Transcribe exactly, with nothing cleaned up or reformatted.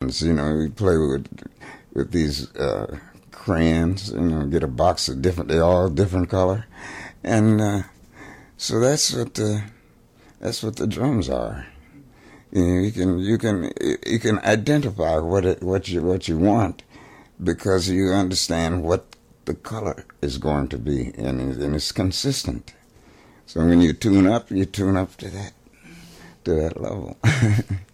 crayons. You know, we play with with these uh, crayons. You know, get a box of different. They're all different color, and uh, so that's what the that's what the drums are. You know, you can you can you can identify what it what you what you want because you understand what the color is going to be, and, and it's consistent. So when you tune up, you tune up to that to that level.